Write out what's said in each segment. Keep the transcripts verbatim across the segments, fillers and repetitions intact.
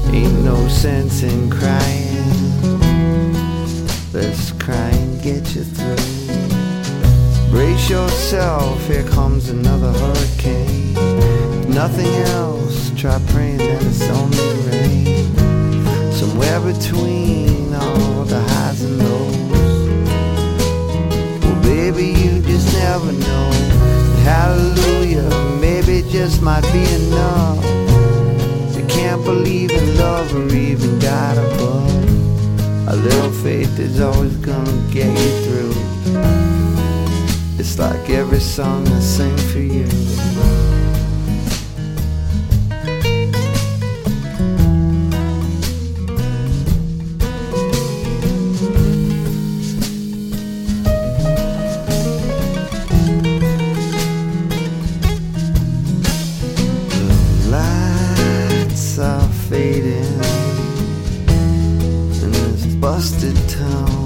Ain't no sense in crying. Let's cry and get you through. Brace yourself, here comes another hurricane. If nothing else, try praying that it's only rain. Somewhere between all the highs and lows. Well, baby, you just never know. Hallelujah, maybe it just might be enough. You can't believe in love or even God above. A little faith is always gonna get you through. It's like every song I sing for you. The lights are fading in this busted town.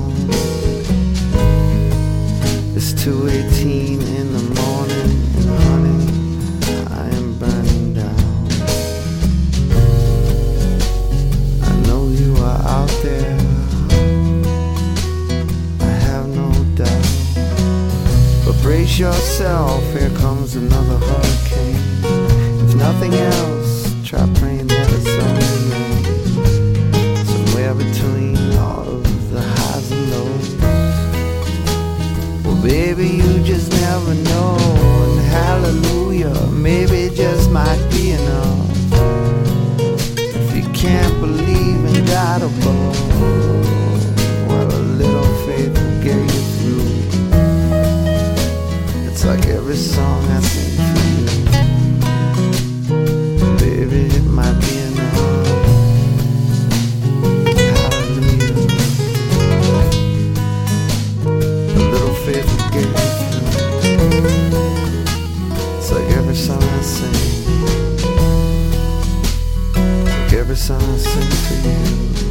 It's two eighteen in the morning, and honey, I am burning down. I know you are out there, I have no doubt. But brace yourself, here comes another hurricane. If nothing else, try praying that it's only rain. Somewhere between all of the highs and lows. Baby, you just never know. And hallelujah, maybe it just might be enough. If you can't believe in God above, well, a little faith will get you through. It's like every song I sing for you. Baby, it might be enough. Hallelujah. Faith will get you through. It's like every song I sing, like every song I sing for you.